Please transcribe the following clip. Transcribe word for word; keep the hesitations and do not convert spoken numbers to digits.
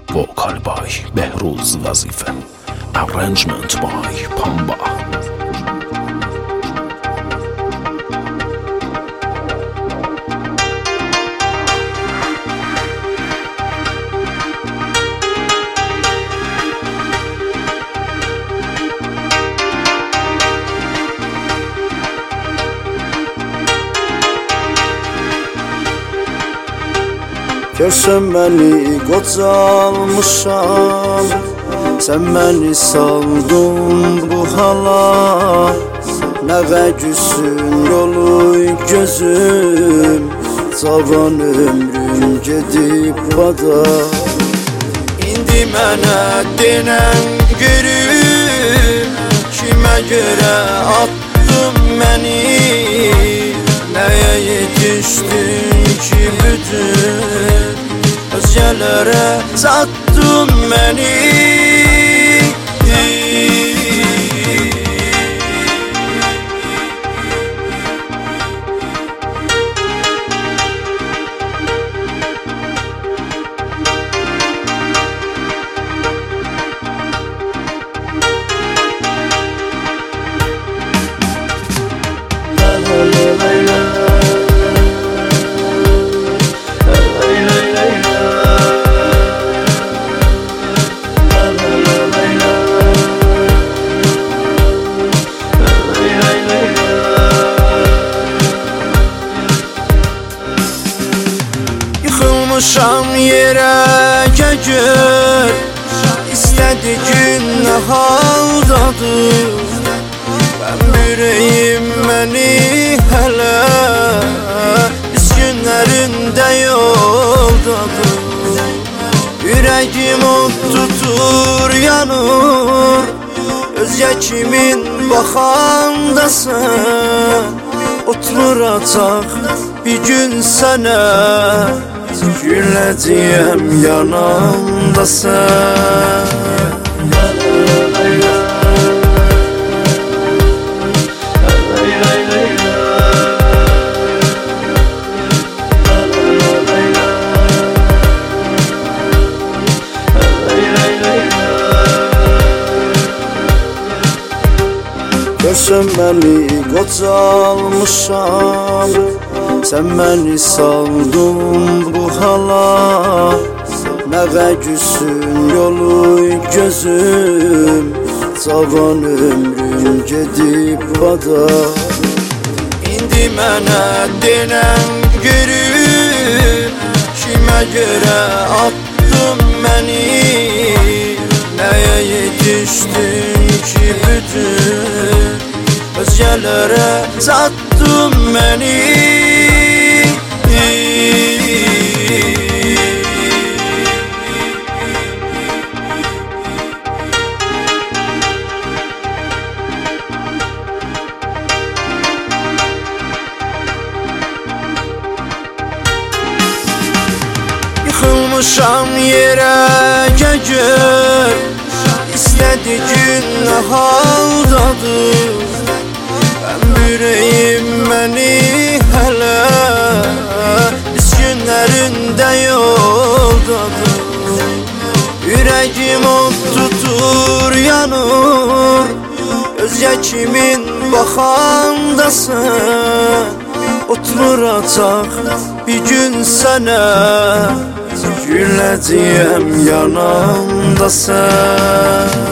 Vocal by Behruz Vazife. Arrangement by Pamba. Görsən məni qocalmışam, sən məni saldın bu hala. Nəğə gülsün yolu gözüm, cavan ömrüm gedib bada. İndi mənə denən görüm, kimə görə attın məni? Nəyə yetişdin ki bütün özgələrə sattın məni? Yıxılmışam yerə gör, istədi gün nə haldadır. Mən ürəyim məni hələ biz günlərində yoldadır. Ürəyim od tutur, yanır, özgə kimin baxandasan. Oturacaq bir gün sənə, güləcəyəm yanımdasan. Görsən məni qocalmışam, sən məni saldın bu hala. Nəğə gülsün yolu gözüm, cavan ömrüm gedib bada. İndi mənə denən görüm, kimə görə attın məni? Nəyə yetişdin ki bütün özgələrə sattın məni? Yıxılmışam yerə gör, istədi gün nə haldadır. Mən ürəyim məni hələ biz günlərində yoldadır. Ürəyim od tutur, yanır, özgə kimin baxandasan. Oturacaq bir gün sənə, güləcəyəm yanımdasan.